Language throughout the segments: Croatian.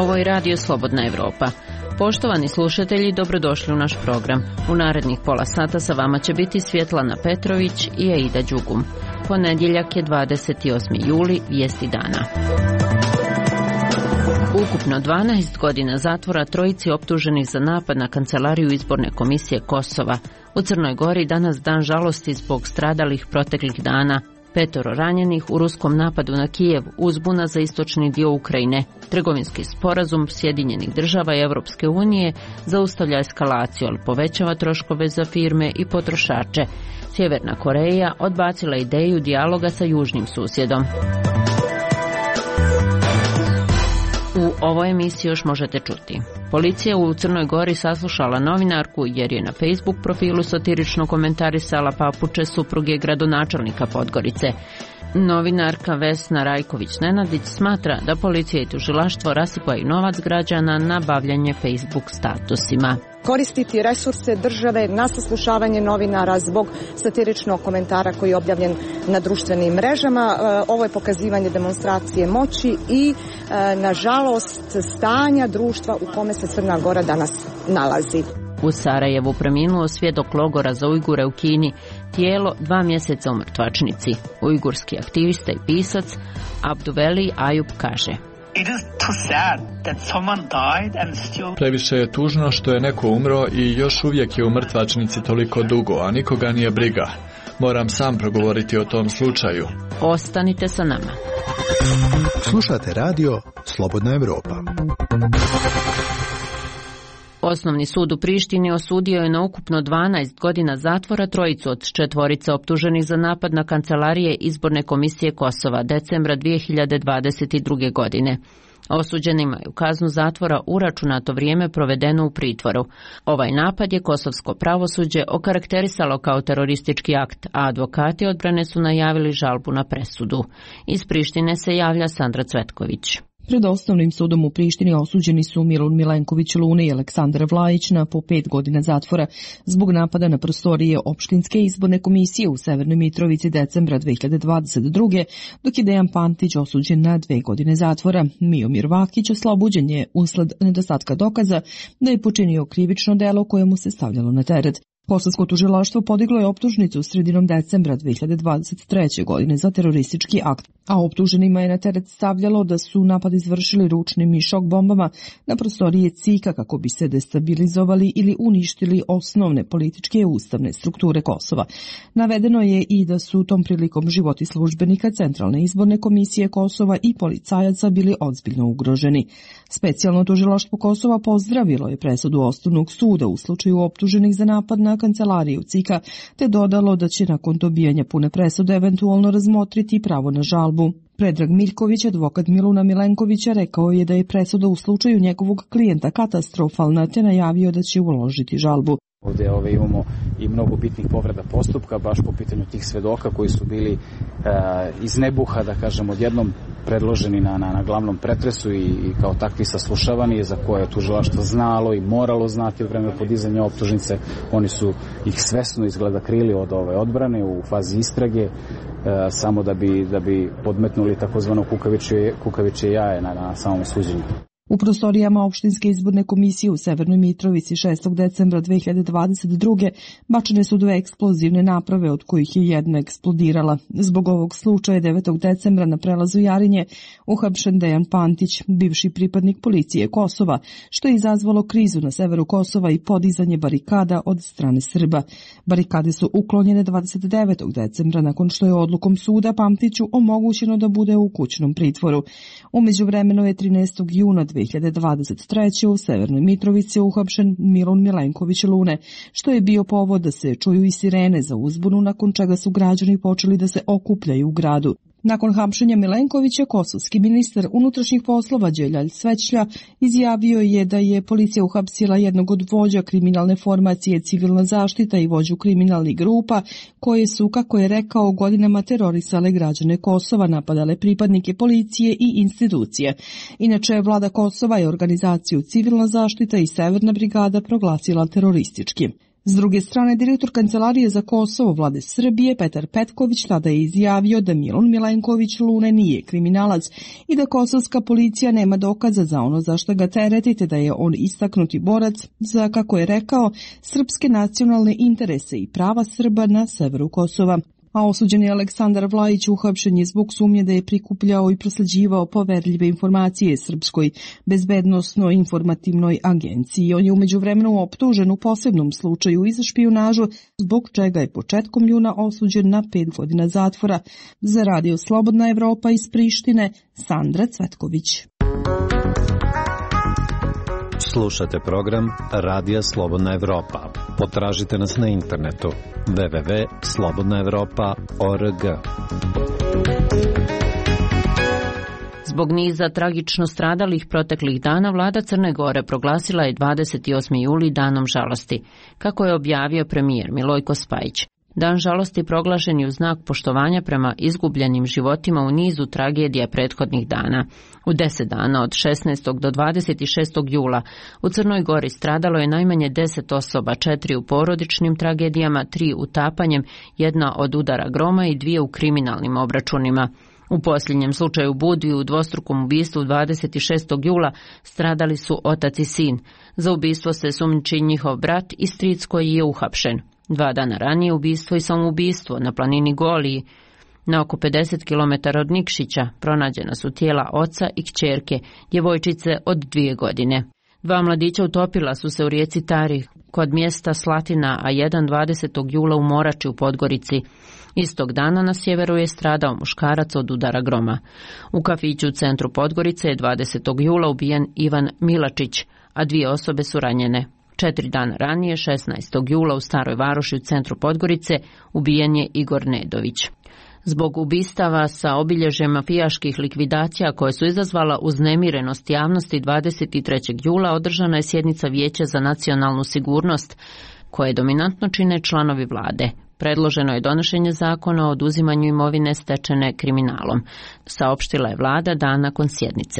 Ovo je Radio Slobodna Evropa. Poštovani slušatelji, dobrodošli u naš program. U narednih pola sata sa vama će biti Svjetlana Petrović i Aida Đugum. Ponedjeljak je 28. juli, vijesti dana. Ukupno 12 godina zatvora trojici optuženih za napad na kancelariju izborne komisije Kosova. U Crnoj Gori danas dan žalosti zbog stradalih proteklih dana. 5 ranjenih u ruskom napadu na Kijev, uzbuna za istočni dio Ukrajine. Trgovinski sporazum Sjedinjenih država i Europske unije zaustavlja eskalaciju, ali povećava troškove za firme i potrošače. Sjeverna Koreja odbacila ideju dijaloga sa južnim susjedom. U ovoj emisiji još možete čuti. Policija u Crnoj Gori saslušala novinarku jer je na Facebook profilu satirično komentarisala papuče supruge gradonačelnika Podgorice. Novinarka Vesna Rajković-Nenadić smatra da policija i tužilaštvo rasipaju novac građana na bavljanje Facebook statusima. Koristiti resurse države na saslušavanje novinara zbog satiričnog komentara koji je objavljen na društvenim mrežama. Ovo je pokazivanje demonstracije moći i, nažalost, stanja društva u kome se Crna Gora danas nalazi. U Sarajevu preminuo svjedok logora za Ujgure u Kini, tijelo 2 mjeseca u mrtvačnici. Ujgurski aktivista i pisac Abduveli Ayub kaže: Previše je tužno što je neko umro i još uvijek je u mrtvačnici toliko dugo, a nikoga nije briga. Moram sam progovoriti o tom slučaju. Ostanite sa nama. Slušate radio Slobodna Evropa. Osnovni sud u Prištini osudio je na ukupno 12 godina zatvora trojicu od 4 optuženih za napad na kancelarije izborne komisije Kosova decembra 2022. godine. Osuđenima je u kaznu zatvora uračunato vrijeme provedeno u pritvoru. Ovaj napad je kosovsko pravosuđe okarakterisalo kao teroristički akt, a advokati odbrane su najavili žalbu na presudu. Iz Prištine se javlja Sandra Cvetković. Pred osnovnim sudom u Prištini osuđeni su Milun Milenković Lune i Aleksandar Vlajić na po 5 godina zatvora zbog napada na prostorije opštinske izborne komisije u Severnoj Mitrovici decembra 2022. dok je Dejan Pantić osuđen na 2 godine zatvora. Miomir Vakić oslobođen je usled nedostatka dokaza da je počinio krivično delo koje mu se stavljalo na teret. Kosovsko tužilaštvo podiglo je optužnicu sredinom decembra 2023. godine za teroristički akt, a optuženima je na teret stavljalo da su napad izvršili ručnim i šok bombama na prostorije CIK-a kako bi se destabilizovali ili uništili osnovne političke i ustavne strukture Kosova. Navedeno je i da su tom prilikom životi službenika Centralne izborne komisije Kosova i policajaca bili ozbiljno ugroženi. Specijalno tužilaštvo Kosova pozdravilo je presudu Osnovnog suda u slučaju optuženih za napad na kancelariju CIK-a, te dodalo da će nakon dobijanja pune presude eventualno razmotriti pravo na žalbu. Predrag Miljković, advokat Miluna Milenkovića, rekao je da je presuda u slučaju njegovog klijenta katastrofalna, te najavio da će uložiti žalbu. Ovdje imamo i mnogo bitnih povreda postupka, baš po pitanju tih svedoka koji su bili iz nebuha, da kažem, odjednom predloženi na glavnom pretresu i kao takvi saslušavani, za koje je tužilaštvo znalo i moralo znati u vreme podizanja optužnice. Oni su ih svesno izgleda krili od ove odbrane u fazi istrage, samo da bi podmetnuli takozvano kukavičje jaje na samom suđenju. U prostorijama opštinske izborne komisije u Severnoj Mitrovici 6. decembra 2022. bačene su 2 eksplozivne naprave, od kojih je jedna eksplodirala. Zbog ovog slučaja 9. decembra na prelazu Jarinje uhapšen Dejan Pantić, bivši pripadnik policije Kosova, što je izazvalo krizu na severu Kosova i podizanje barikada od strane Srba. Barikade su uklonjene 29. decembra nakon što je odlukom suda Pantiću omogućeno da bude u kućnom pritvoru. U međuvremenu je 13. juna 2023. u Severnoj Mitrovici uhapšen Milun Milenković Lune, što je bio povod da se čuju i sirene za uzbunu, nakon čega su građani počeli da se okupljaju u gradu. Nakon hapšenja Milenkovića, kosovski ministar unutrašnjih poslova Đeljalj Svećlja izjavio je da je policija uhapsila jednog od vođa kriminalne formacije Civilna zaštita i vođu kriminalnih grupa, koje su, kako je rekao, godinama terorisale građane Kosova, napadale pripadnike policije i institucije. Inače, vlada Kosova je organizaciju Civilna zaštita i Severna brigada proglasila teroristički. S druge strane, direktor Kancelarije za Kosovo Vlade Srbije Petar Petković tada je izjavio da Milun Milenković Lune nije kriminalac i da kosovska policija nema dokaza za ono za što ga teretite, da je on istaknuti borac za, kako je rekao, srpske nacionalne interese i prava Srba na severu Kosova. A osuđeni Aleksandar Vlajić uhapšen je zbog sumnje da je prikupljao i prosleđivao poverljive informacije Srpskoj bezbednosno-informativnoj agenciji. On je u međuvremenu optužen u posebnom slučaju i za špijunažu, zbog čega je početkom juna osuđen na 5 godina zatvora. Za Radio Slobodna Evropa iz Prištine, Sandra Cvetković. Slušate program Radija Slobodna Evropa. Potražite nas na internetu www.slobodnaevropa.org. Zbog niza tragično stradalih proteklih dana, vlada Crne Gore proglasila je 28. juli danom žalosti, kako je objavio premijer Milojko Spajić. Dan žalosti proglašen je u znak poštovanja prema izgubljenim životima u nizu tragedija prethodnih dana. U 10 dana od 16. do 26. jula u Crnoj Gori stradalo je najmanje 10 osoba, 4 u porodičnim tragedijama, 3 utapanjem, 1 od udara groma i 2 u kriminalnim obračunima. U posljednjem slučaju Budvi u dvostrukom ubistvu 26. jula stradali su otac i sin. Za ubistvo se sumnjiči njihov brat i stric koji je uhapšen. 2 dana ranije ubistvo i samoubistvo na planini Goliji. Na oko 50 km od Nikšića pronađena su tijela oca i kćerke, djevojčice od 2 godine. 2 mladića utopila su se u rijeci Tari kod mjesta Slatina, a 20. jula u Morači u Podgorici. Istog dana na sjeveru je stradao muškarac od udara groma. U kafiću u centru Podgorice je 20. jula ubijen Ivan Milačić, a 2 osobe su ranjene. 4 dana ranije, 16. jula u Staroj Varoši u centru Podgorice, ubijen je Igor Nedović. Zbog ubistava sa obilježjem mafijaških likvidacija koje su izazvala uznemirenost javnosti, 23. jula održana je sjednica Vijeća za nacionalnu sigurnost, koje dominantno čine članovi vlade. Predloženo je donošenje zakona o oduzimanju imovine stečene kriminalom, saopštila je vlada dan nakon sjednice.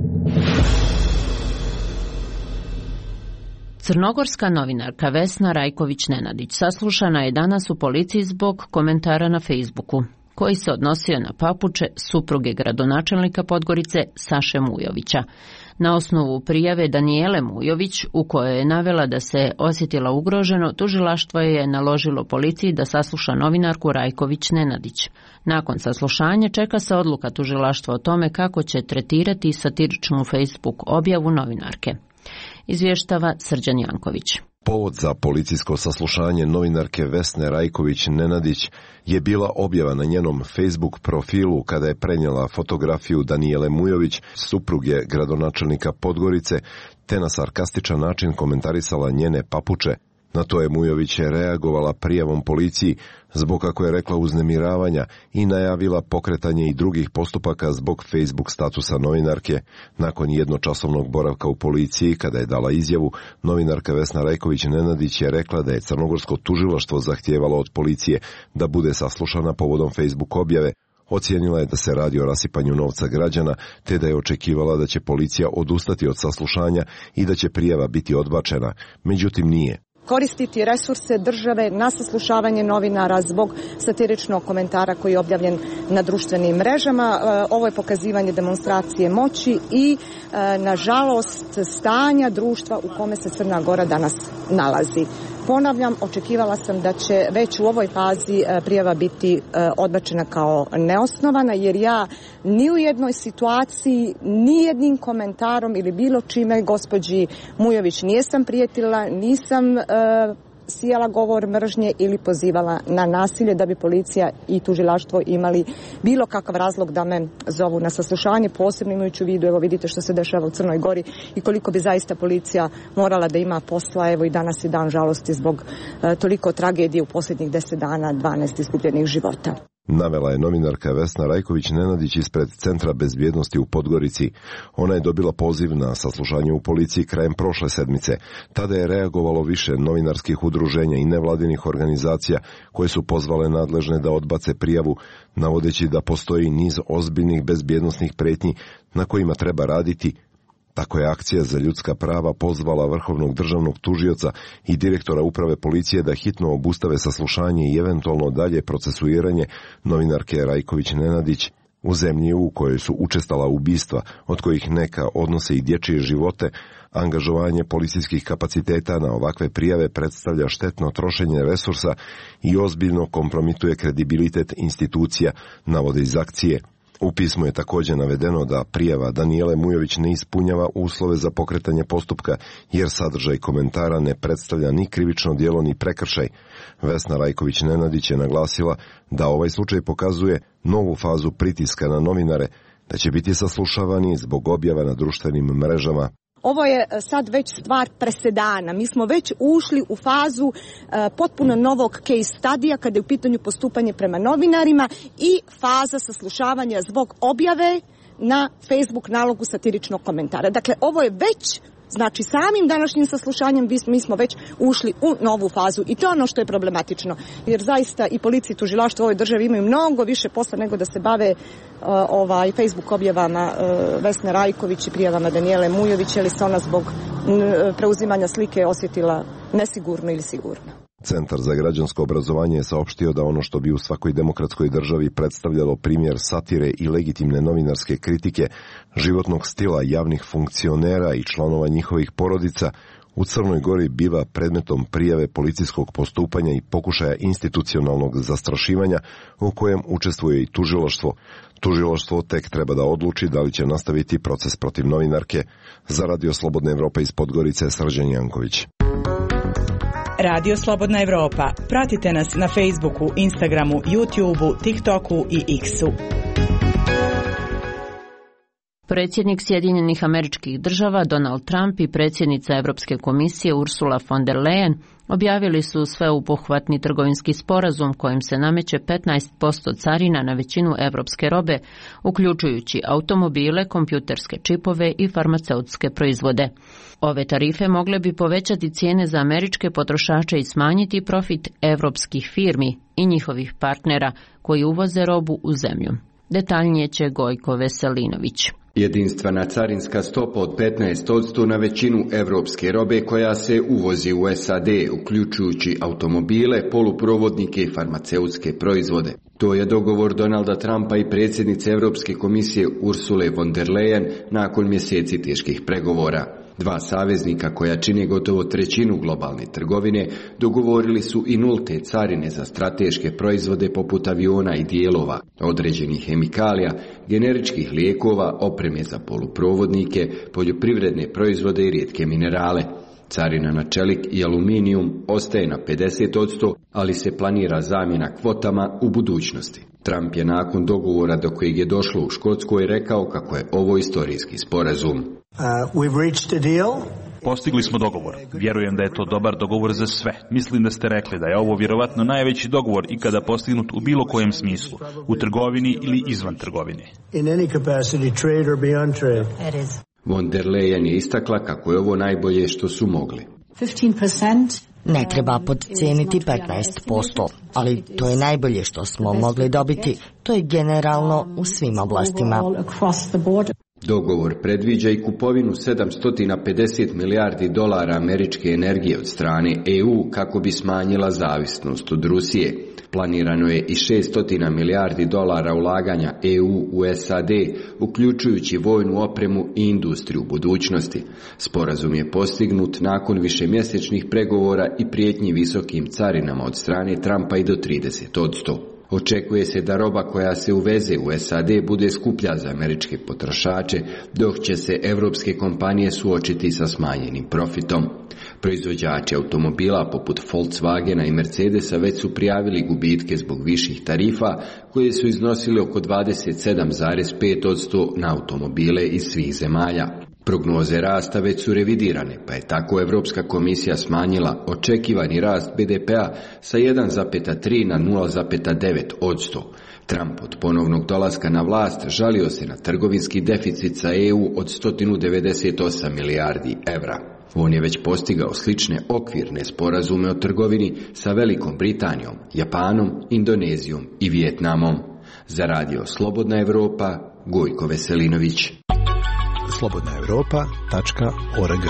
Crnogorska novinarka Vesna Rajković-Nenadić saslušana je danas u policiji zbog komentara na Facebooku, koji se odnosio na papuče supruge gradonačelnika Podgorice Saše Mujovića. Na osnovu prijave Danijele Mujović, u kojoj je navela da se osjetila ugroženo, tužilaštvo je naložilo policiji da sasluša novinarku Rajković-Nenadić. Nakon saslušanja čeka se odluka tužilaštva o tome kako će tretirati satiričnu Facebook objavu novinarke. Izvještava Srđan Janković. Povod za policijsko saslušanje novinarke Vesne Rajković-Nenadić je bila objava na njenom Facebook profilu kada je prenijela fotografiju Danijele Mujović, supruge gradonačelnika Podgorice, te na sarkastičan način komentarisala njene papuče. Na to je Mujović reagovala prijavom policiji zbog, kako je rekla, uznemiravanja i najavila pokretanje i drugih postupaka zbog Facebook statusa novinarke. Nakon jednočasovnog boravka u policiji, kada je dala izjavu, novinarka Vesna Rajković-Nenadić je rekla da je crnogorsko tužilaštvo zahtijevalo od policije da bude saslušana povodom Facebook objave. Ocijenila je da se radi o rasipanju novca građana, te da je očekivala da će policija odustati od saslušanja i da će prijava biti odbačena. Međutim, nije. Koristiti resurse države na saslušavanje novinara zbog satiričnog komentara koji je objavljen na društvenim mrežama. Ovo je pokazivanje demonstracije moći i, nažalost, stanja društva u kome se Crna Gora danas nalazi. Ponavljam, očekivala sam da će već u ovoj fazi prijava biti odbačena kao neosnovana, jer ja ni u jednoj situaciji, ni jednim komentarom ili bilo čime gospođi Mujović nijesam prijetila, nisam sijala govor mržnje ili pozivala na nasilje da bi policija i tužilaštvo imali bilo kakav razlog da me zovu na saslušanje, posebno imajući u vidu, evo vidite što se dešava u Crnoj Gori i koliko bi zaista policija morala da ima posla, evo i danas je dan žalosti zbog toliko tragedije u posljednjih 10 dana, 12 izgubljenih života. Navela je novinarka Vesna Rajković-Nenadić ispred Centra bezbjednosti u Podgorici. Ona je dobila poziv na saslušanje u policiji krajem prošle sedmice. Tada je reagovalo više novinarskih udruženja i nevladinih organizacija koje su pozvale nadležne da odbace prijavu, navodeći da postoji niz ozbiljnih bezbjednosnih pretnji na kojima treba raditi Tako je Akcija za ljudska prava pozvala vrhovnog državnog tužioca i direktora uprave policije da hitno obustave saslušanje i eventualno dalje procesuiranje novinarke Rajković Nenadić u zemlji u kojoj su učestala ubistva, od kojih neka odnose i dječje živote. Angažovanje policijskih kapaciteta na ovakve prijave predstavlja štetno trošenje resursa i ozbiljno kompromituje kredibilitet institucija, navode iz Akcije. U pismu je također navedeno da prijava Danijele Mujović ne ispunjava uslove za pokretanje postupka, jer sadržaj komentara ne predstavlja ni krivično djelo ni prekršaj. Vesna Rajković Nenadić je naglasila da ovaj slučaj pokazuje novu fazu pritiska na novinare, da će biti saslušavani zbog objava na društvenim mrežama. Ovo je sad već stvar presedana. Mi smo već ušli u fazu potpuno novog case studija kada je u pitanju postupanje prema novinarima i faza saslušavanja zbog objave na Facebook nalogu satiričnog komentara. Dakle, ovo je već, znači samim današnjim saslušanjem mi smo već ušli u novu fazu i to je ono što je problematično. Jer zaista i policija i tužilaštvo u ovoj državi imaju mnogo više posla nego da se bave Facebook objavama Vesne Rajković i prijavama Danijele Mujović, ili se ona zbog preuzimanja slike osjetila nesigurno ili sigurno. Centar za građansko obrazovanje je saopštio da ono što bi u svakoj demokratskoj državi predstavljalo primjer satire i legitimne novinarske kritike, životnog stila javnih funkcionera i članova njihovih porodica, u Crnoj Gori biva predmetom prijave policijskog postupanja i pokušaja institucionalnog zastrašivanja u kojem učestvuje i tužilaštvo. Tužilaštvo tek treba da odluči da li će nastaviti proces protiv novinarke. Za Radio Slobodna Evropa iz Podgorice, Srđan Janković. Radio Slobodna Evropa. Pratite nas na Facebooku, Instagramu, YouTubeu, TikToku i X-u. Predsjednik Sjedinjenih Američkih Država Donald Trump i predsjednica Europske komisije Ursula von der Leyen objavili su sveobuhvatni trgovinski sporazum kojim se nameće 15% carina na većinu evropske robe, uključujući automobile, kompjuterske čipove i farmaceutske proizvode. Ove tarife mogle bi povećati cijene za američke potrošače i smanjiti profit evropskih firmi i njihovih partnera koji uvoze robu u zemlju. Detaljnije će Gojko Veselinović. Jedinstvena carinska stopa od 15% na većinu evropske robe koja se uvozi u SAD, uključujući automobile, poluprovodnike i farmaceutske proizvode. To je dogovor Donalda Trumpa i predsjednice Europske komisije Ursule von der Leyen nakon mjeseci teških pregovora. Dva saveznika koja čine gotovo trećinu globalne trgovine dogovorili su i nulte carine za strateške proizvode poput aviona i dijelova, određenih hemikalija, generičkih lijekova, opreme za poluprovodnike, poljoprivredne proizvode i rijetke minerale. Carina na čelik i aluminijum ostaje na 50%, ali se planira zamjena kvotama u budućnosti. Trump je nakon dogovora do kojeg je došlo u Škotskoj rekao kako je ovo istorijski sporazum. Postigli smo dogovor. Vjerujem da je to dobar dogovor za sve. Mislim da ste rekli da je ovo vjerovatno najveći dogovor ikada postignut u bilo kojem smislu, u trgovini ili izvan trgovine. Von der Leyen je istakla kako je ovo najbolje što su mogli. 15%. Ne treba podcijeniti 15%, ali to je najbolje što smo mogli dobiti. To je generalno u svim oblastima. Dogovor predviđa i kupovinu $750 milijardi američke energije od strane EU kako bi smanjila zavisnost od Rusije. Planirano je i $600 milijardi ulaganja EU u SAD, uključujući vojnu opremu i industriju budućnosti. Sporazum je postignut nakon višemjesečnih pregovora i prijetnji visokim carinama od strane Trumpa i do 30%. Očekuje se da roba koja se uveze u SAD bude skuplja za američke potrošače, dok će se evropske kompanije suočiti sa smanjenim profitom. Proizvođači automobila poput Volkswagena i Mercedesa već su prijavili gubitke zbog viših tarifa koje su iznosile oko 27,5% na automobile iz svih zemalja. Prognoze rasta već su revidirane, pa je tako Europska komisija smanjila očekivani rast BDP-a sa 1,3 na 0,9%. Trump od ponovnog dolaska na vlast žalio se na trgovinski deficit sa EU od 198 milijardi evra. On je već postigao slične okvirne sporazume o trgovini sa Velikom Britanijom, Japanom, Indonezijom i Vijetnamom. Za Radio Slobodna Evropa, Gojko Veselinović. slobodnaevropa.org.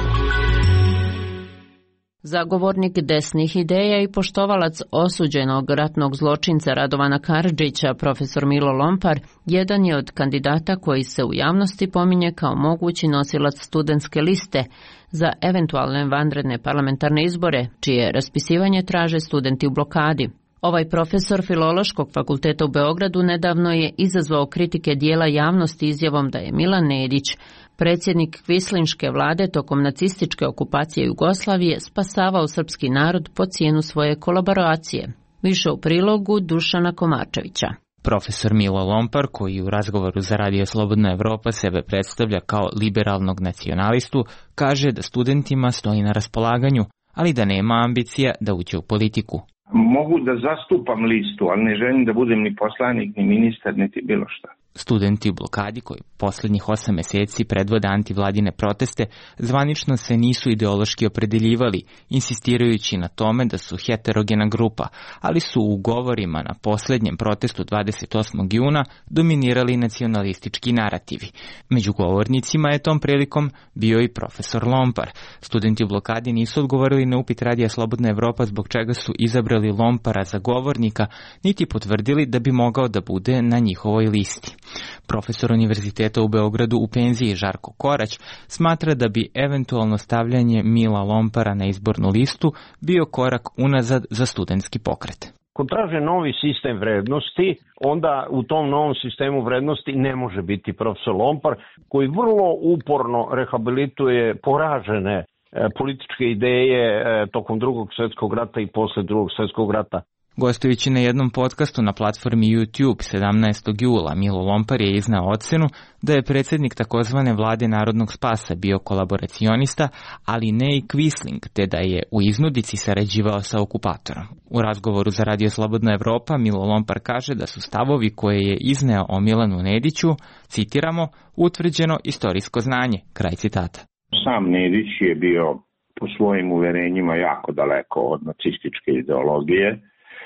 Zagovornik desnih ideja i poštovalac osuđenog ratnog zločinca Radovana Karadžića, profesor Milo Lompar, jedan je od kandidata koji se u javnosti pominje kao mogući nosilac studentske liste za eventualne vanredne parlamentarne izbore, čije raspisivanje traže studenti u blokadi. Ovaj profesor Filološkog fakulteta u Beogradu nedavno je izazvao kritike dijela javnosti izjavom da je Milan Nedić, predsjednik kvislinške vlade tokom nacističke okupacije Jugoslavije, spasavao srpski narod po cijenu svoje kolaboracije. Više u prilogu Dušana Komarčevića. Profesor Milo Lompar, koji u razgovoru za Radio Slobodna Evropa sebe predstavlja kao liberalnog nacionalistu, kaže da studentima stoji na raspolaganju, ali da nema ambicija da uđe u politiku. Mogu da zastupam listu, ali ne želim da budem ni poslanik, ni ministar, niti bilo šta. Studenti u blokadi koji posljednjih 8 mjeseci predvode antivladine proteste zvanično se nisu ideološki opredeljivali, insistirajući na tome da su heterogena grupa, ali su u govorima na posljednjem protestu 28. juna dominirali nacionalistički narativi. Među govornicima je tom prilikom bio i profesor Lompar. Studenti u blokadi nisu odgovorili na upit Radija Slobodna Evropa zbog čega su izabrali Lompara za govornika, niti potvrdili da bi mogao da bude na njihovoj listi. Profesor Univerziteta u Beogradu u penziji Žarko Korać smatra da bi eventualno stavljanje Mila Lompara na izbornu listu bio korak unazad za studentski pokret. Ako traže novi sistem vrednosti, onda u tom novom sistemu vrednosti ne može biti profesor Lompar, koji vrlo uporno rehabilituje poražene političke ideje tokom Drugog svjetskog rata i posle Drugog svjetskog rata. Gostujući na jednom podcastu na platformi YouTube 17. jula, Milo Lompar je iznao ocenu da je predsjednik takozvane vlade Narodnog spasa bio kolaboracionista, ali ne i kvisling, te da je u iznudici sarađivao sa okupatorom. U razgovoru za Radio Slobodna Evropa Milo Lompar kaže da su stavovi koje je izneo o Milanu Nediću, citiramo, utvrđeno istorijsko znanje, kraj citata. Sam Nedić je bio po svojim uverenjima jako daleko od nacističke ideologije,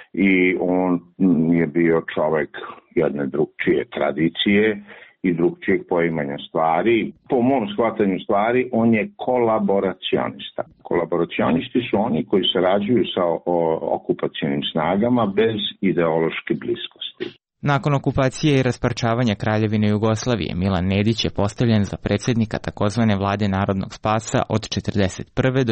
i on je bio čovjek jedne drugčije tradicije i drugčijeg poimanja stvari. Po mom shvatanju stvari, on je kolaboracionista. Kolaboracionisti su oni koji sarađuju sa okupacionim snagama bez ideološke bliskosti. Nakon okupacije i rasparčavanja Kraljevine Jugoslavije, Milan Nedić je postavljen za predsjednika takozvane vlade Narodnog spasa od 1941. do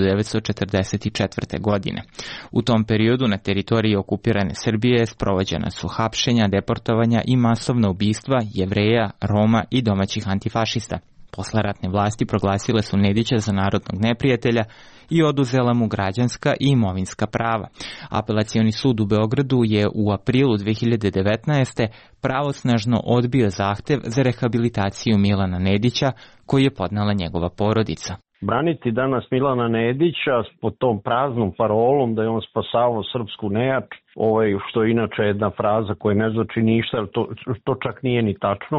1944. godine. U tom periodu na teritoriji okupirane Srbije sprovođena su hapšenja, deportovanja i masovna ubistva Jevreja, Roma i domaćih antifašista. Posleratne vlasti proglasile su Nedića za narodnog neprijatelja i oduzela mu građanska i imovinska prava. Apelacioni sud u Beogradu je u aprilu 2019. pravosnažno odbio zahtev za rehabilitaciju Milana Nedića koji je podnela njegova porodica. Braniti danas Milana Nedića pod tom praznom parolom da je on spasavao srpsku nejač, što je inače jedna fraza koja ne znači ništa, to čak nije ni tačno,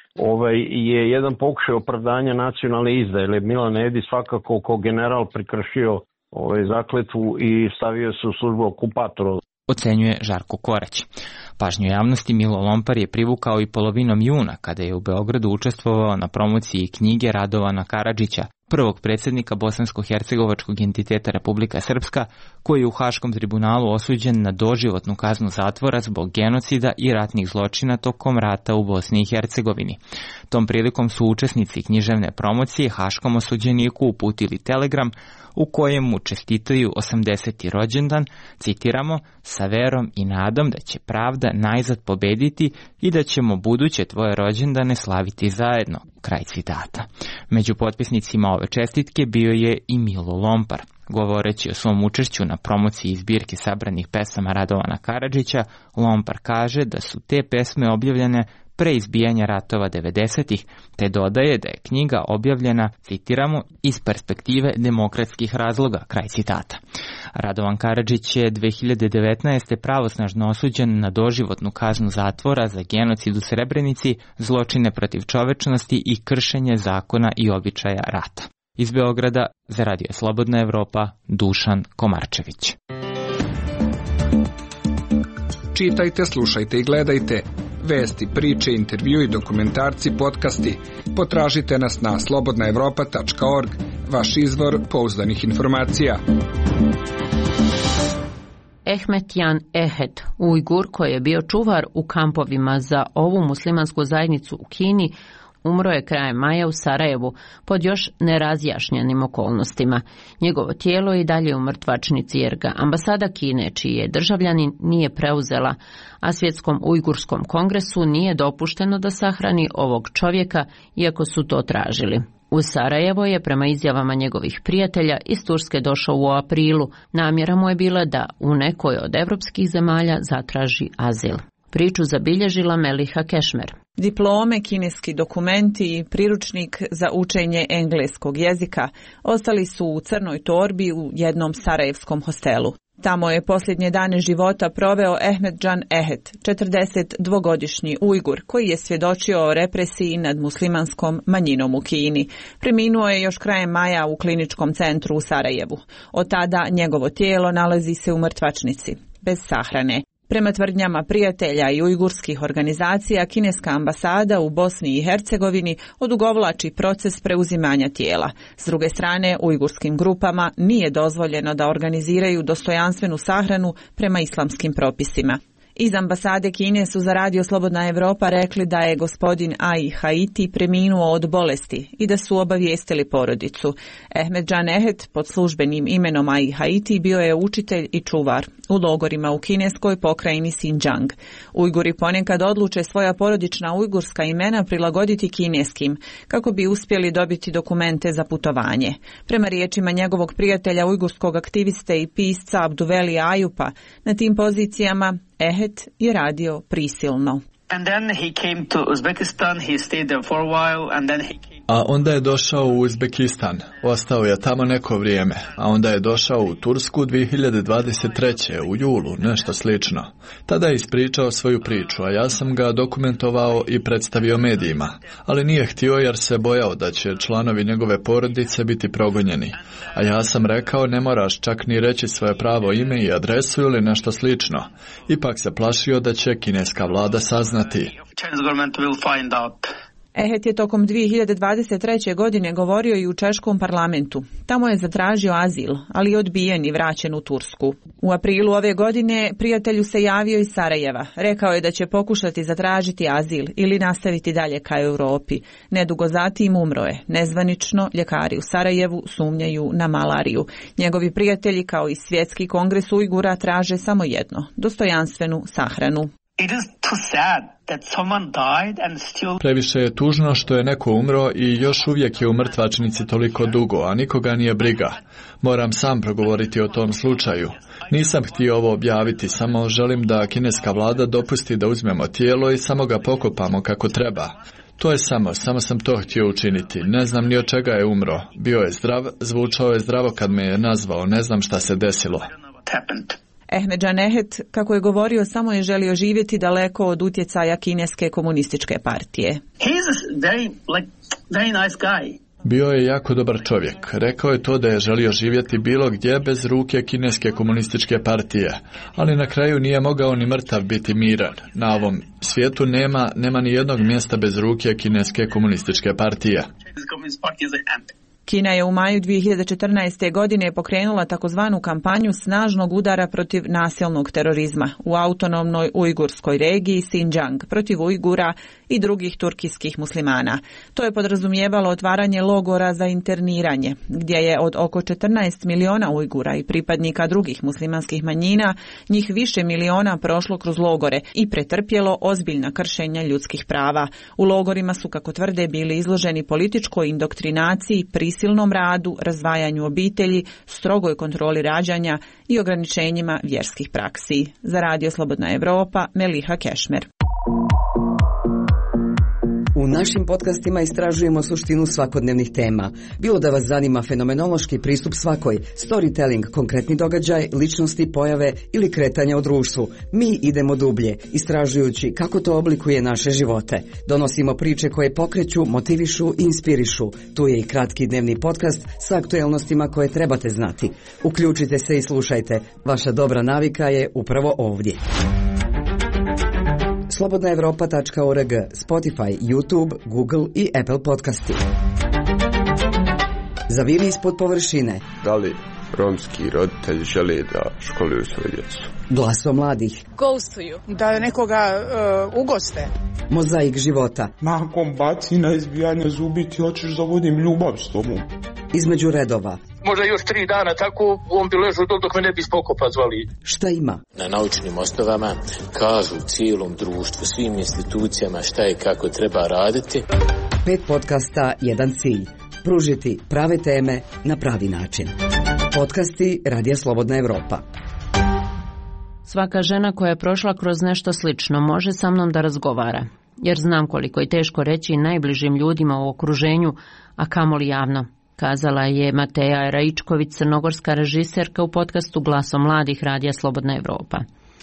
je jedan pokušaj opravdanja nacionalne izdaje, jer je Milan Nedić svakako kao general prekršio zakletvu i stavio se u službu okupatora. Ocenjuje Žarko Korać. Pažnju javnosti Milo Lompar je privukao i polovinom juna, kada je u Beogradu učestvovao na promociji knjige Radovana Karadžića, prvog predsjednika bosansko-hercegovačkog entiteta Republika Srpska, koji je u Haškom tribunalu osuđen na doživotnu kaznu zatvora zbog genocida i ratnih zločina tokom rata u Bosni i Hercegovini. Tom prilikom su učesnici književne promocije Haškom osuđeniku uputili telegram u kojem mu čestitaju 80. rođendan, citiramo, sa verom i nadom da će pravda najzad pobediti i da ćemo buduće tvoje rođendane slaviti zajedno, kraj citata. Među potpisnicima ove čestitke bio je i Milo Lompar. Govoreći o svom učešću na promociji zbirke sabranih pesama Radovana Karadžića, Lompar kaže da su te pesme objavljene pre izbijanja ratova 90-ih, te dodaje da je knjiga objavljena, citiramo, iz perspektive demokratskih razloga, kraj citata. Radovan Karadžić je 2019. pravosnažno osuđen na doživotnu kaznu zatvora za genocid u Srebrenici, zločine protiv čovečnosti i kršenje zakona i običaja rata. Iz Beograda za Radio Slobodna Evropa, Dušan Komarčević. Čitajte, slušajte i gledajte Vesti, priče, intervjui, dokumentarci, podcasti. Potražite nas na slobodnaevropa.org, vaš izvor pouzdanih informacija. Ehmetjan Ehed, Ujgur koji je bio čuvar u kampovima za ovu muslimansku zajednicu u Kini, umro je krajem maja u Sarajevu pod još nerazjašnjenim okolnostima. Njegovo tijelo je i dalje u mrtvačnici jer ga ambasada Kine, čiji je državljanin, nije preuzela, a Svjetskom ujgurskom kongresu nije dopušteno da sahrani ovog čovjeka, iako su to tražili. U Sarajevo je, prema izjavama njegovih prijatelja, iz Turske došao u aprilu. Namjera mu je bila da u nekoj od evropskih zemalja zatraži azil. Priču zabilježila Meliha Kešmer. Diplome, kineski dokumenti i priručnik za učenje engleskog jezika ostali su u crnoj torbi u jednom sarajevskom hostelu. Tamo je posljednje dane života proveo Ehmetjan Ehed, 42-godišnji Ujgur, koji je svjedočio o represiji nad muslimanskom manjinom u Kini. Preminuo je još krajem maja u kliničkom centru u Sarajevu. Od tada njegovo tijelo nalazi se u mrtvačnici, bez sahrane. Prema tvrdnjama prijatelja i ujgurskih organizacija, kineska ambasada u Bosni i Hercegovini odugovlači proces preuzimanja tijela. S druge strane, ujgurskim grupama nije dozvoljeno da organiziraju dostojanstvenu sahranu prema islamskim propisima. Iz ambasade Kine su za Radio Slobodna Evropa rekli da je gospodin Ai Haiti preminuo od bolesti i da su obavijestili porodicu. Ehmetjan Ehed, pod službenim imenom Ai Haiti, bio je učitelj i čuvar u logorima u kineskoj pokrajini Xinjiang. Ujguri ponekad odluče svoja porodična ujgurska imena prilagoditi kineskim, kako bi uspjeli dobiti dokumente za putovanje. Prema riječima njegovog prijatelja ujgurskog aktiviste i pisca Abduveli Ajupa, na tim pozicijama Ehed je radio prisilno. A onda je došao u Uzbekistan, ostao je tamo neko vrijeme, a onda je došao u Tursku 2023. u julu, nešto slično. Tada je ispričao svoju priču, a ja sam ga dokumentovao i predstavio medijima, ali nije htio jer se bojao da će članovi njegove porodice biti progonjeni. A ja sam rekao, ne moraš čak ni reći svoje pravo ime i adresu ili nešto slično. Ipak se plašio da će kineska vlada saznati. Ehed je tokom 2023. godine govorio i u češkom parlamentu. Tamo je zatražio azil, ali je odbijen i vraćen u Tursku. U aprilu ove godine prijatelju se javio iz Sarajeva. Rekao je da će pokušati zatražiti azil ili nastaviti dalje ka Europi. Nedugo zatim umro je. Nezvanično ljekari u Sarajevu sumnjaju na malariju. Njegovi prijatelji, kao i Svjetski kongres Ujgura, traže samo jedno: dostojanstvenu sahranu. Previše je tužno što je neko umro i još uvijek je u mrtvačnici toliko dugo, a nikoga nije briga. Moram sam progovoriti o tom slučaju. Nisam htio ovo objaviti, samo želim da kineska vlada dopusti da uzmemo tijelo i samo ga pokopamo kako treba. To je samo sam to htio učiniti. Ne znam ni od čega je umro. Bio je zdrav, zvučao je zdravo kad me je nazvao, ne znam šta se desilo. Ehmetjan Ehed, kako je govorio, samo je želio živjeti daleko od utjecaja kineske komunističke partije. Bio je jako dobar čovjek. Rekao je to da je želio živjeti bilo gdje bez ruke kineske komunističke partije, ali na kraju nije mogao ni mrtav biti miran. Na ovom svijetu nema ni jednog mjesta bez ruke kineske komunističke partije. Kina je u maju 2014. godine pokrenula takozvanu kampanju snažnog udara protiv nasilnog terorizma u autonomnoj ujgurskoj regiji Xinjiang protiv Ujgura i drugih turkijskih muslimana. To je podrazumijevalo otvaranje logora za interniranje, gdje je od oko 14 miliona Ujgura i pripadnika drugih muslimanskih manjina njih više miliona prošlo kroz logore i pretrpjelo ozbiljna kršenja ljudskih prava. U logorima su, kako tvrde, bili izloženi političkoj indoktrinaciji, prisilnom radu, razdvajanju obitelji, strogoj kontroli rađanja i ograničenjima vjerskih praksi. Za Radio Slobodna Evropa, Meliha Kešmer. U našim podcastima istražujemo suštinu svakodnevnih tema. Bilo da vas zanima fenomenološki pristup svakoj, storytelling, konkretni događaj, ličnosti, pojave ili kretanja u društvu, mi idemo dublje, istražujući kako to oblikuje naše živote. Donosimo priče koje pokreću, motivišu i inspirišu. Tu je i kratki dnevni podcast sa aktuelnostima koje trebate znati. Uključite se i slušajte. Vaša dobra navika je upravo ovdje. slobodnaevropa.org, Spotify, YouTube, Google i Apple podcasti. Zaviri ispod površine. Da li romski roditelji žele da školuju svoju djecu? Glasom mladih. Gostuju. Da nekoga ugoste. Mozaik života. Nakon bacina, izbijanja zubi ti hoćeš da vodim ljubav s tobom. Između redova. Možda još 3 dana tako on bi ležao dok me ne bi spokopa zvali. Šta ima? Na naučnim osnovama kažu cijelom društvu, svim institucijama šta i kako treba raditi. 5 podcasta, jedan cilj. Pružiti prave teme na pravi način. Podcasti Radija Slobodna Evropa. Svaka žena koja je prošla kroz nešto slično može sa mnom da razgovara, jer znam koliko je teško reći najbližim ljudima u okruženju, a kamoli javno, kazala je Mateja Raičković, crnogorska režiserka u podcastu Glasom mladih Radija Slobodna Evropa.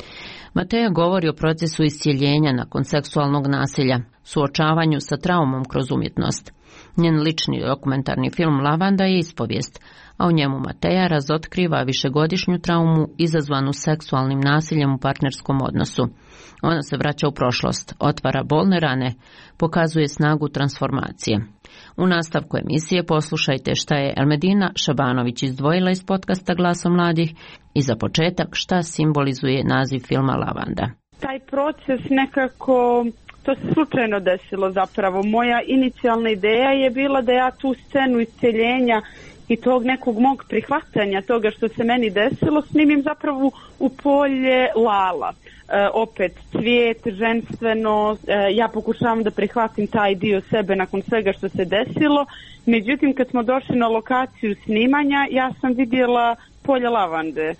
Mateja govori o procesu iscjeljenja nakon seksualnog nasilja, suočavanju sa traumom kroz umjetnost. Njen lični dokumentarni film Lavanda je ispovijest, a u njemu Mateja razotkriva višegodišnju traumu izazvanu seksualnim nasiljem u partnerskom odnosu. Ona se vraća u prošlost, otvara bolne rane, pokazuje snagu transformacije. U nastavku emisije poslušajte šta je Elmedina Šabanović izdvojila iz podcasta Glasom mladih i za početak šta simbolizuje naziv filma Lavanda. Taj proces nekako, to se slučajno desilo zapravo. Moja inicijalna ideja je bila da ja tu scenu isceljenja i tog nekog mog prihvatanja toga što se meni desilo snimim zapravo u polje Lala. Opet cvijet, ženstveno, ja pokušavam da prihvatim taj dio sebe nakon svega što se desilo. Međutim, kad smo došli na lokaciju snimanja, ja sam vidjela polje lavande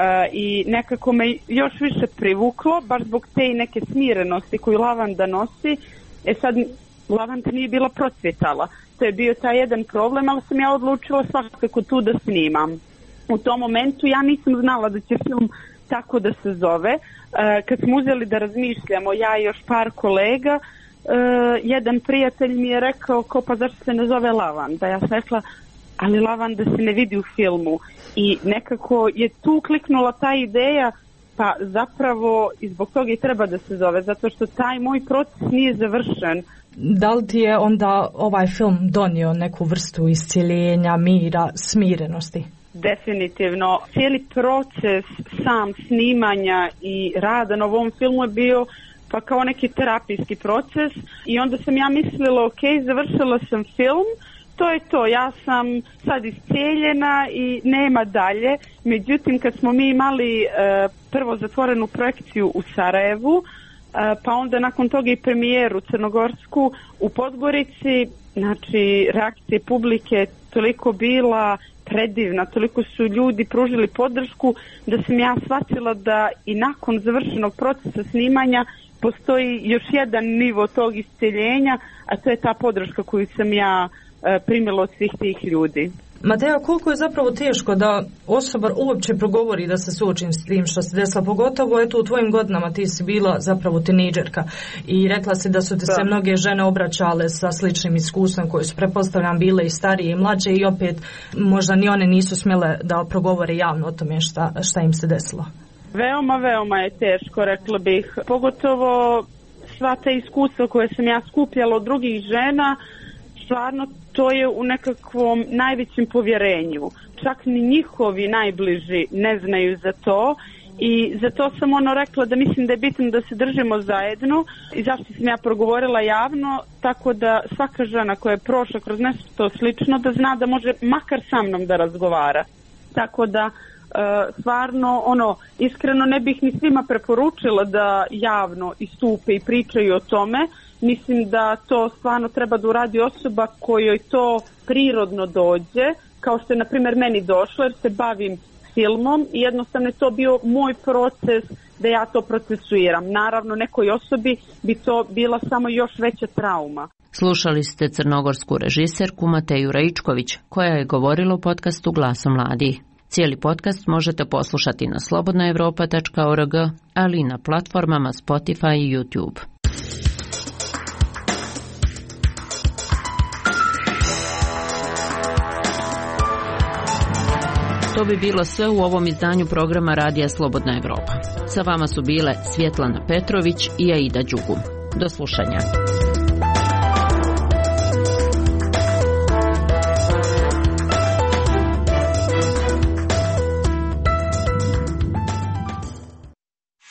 i nekako me još više privuklo, baš zbog te neke smirenosti koju lavanda nosi. Sad, lavanda nije bila procvjetala. To je bio taj jedan problem, ali sam ja odlučila svakako tu da snimam. U tom momentu ja nisam znala da će film tako da se zove. Kad smo uzeli da razmišljamo, ja i još par kolega, jedan prijatelj mi je rekao pa zašto se ne zove Lavanda? Ja sam rekla, ali lavanda se ne vidi u filmu. I nekako je tu kliknula ta ideja, pa zapravo i zbog toga i treba da se zove, zato što taj moj proces nije završen. Da li ti je onda ovaj film donio neku vrstu iscjeljenja, mira, smirenosti? Definitivno. Cijeli proces sam snimanja i rada na ovom filmu je bio pa kao neki terapijski proces i onda sam ja mislila, ok, završila sam film, to je to, ja sam sad iscijeljena i nema dalje. Međutim, kad smo mi imali prvo zatvorenu projekciju u Sarajevu, pa onda nakon toga i premijeru crnogorsku u Podgorici, znači reakcije publike toliko bila predivna, toliko su ljudi pružili podršku da sam ja shvatila da i nakon završenog procesa snimanja postoji još jedan nivo tog isceljenja, a to je ta podrška koju sam ja primila od svih tih ljudi. Mateja, koliko je zapravo teško da osoba uopće progovori da se suoči s tim što se desilo, pogotovo eto u tvojim godinama ti si bila zapravo teenidžerka i rekla si da su te se mnoge žene obraćale sa sličnim iskustvom koje su pretpostavljam bile i starije i mlađe i opet možda ni one nisu smjele da progovore javno o tome šta im se desilo. Veoma je teško, rekla bih, pogotovo sva ta iskustva koje sam ja skupljala od drugih žena, stvarno to je u nekakvom najvećem povjerenju. Čak ni njihovi najbliži ne znaju za to i zato sam rekla da mislim da je bitno da se držimo zajedno i zašto sam ja progovorila javno, tako da svaka žena koja je prošla kroz nešto slično da zna da može makar sa mnom da razgovara. Tako da stvarno iskreno ne bih ni svima preporučila da javno istupe i pričaju o tome. Mislim da to stvarno treba da uradi osoba kojoj to prirodno dođe, kao što je na primjer meni došlo jer se bavim filmom i jednostavno je to bio moj proces da ja to procesuiram. Naravno nekoj osobi bi to bila samo još veća trauma. Slušali ste crnogorsku režiserku Mateju Raičković koja je govorila u podcastu Glasom mladih. Cijeli podcast možete poslušati na slobodnaevropa.org, ali i na platformama Spotify i YouTube. To bi bilo sve u ovom izdanju programa Radija Slobodna Evropa. Sa vama su bile Svjetlana Petrović i Aida Đugum. Do slušanja.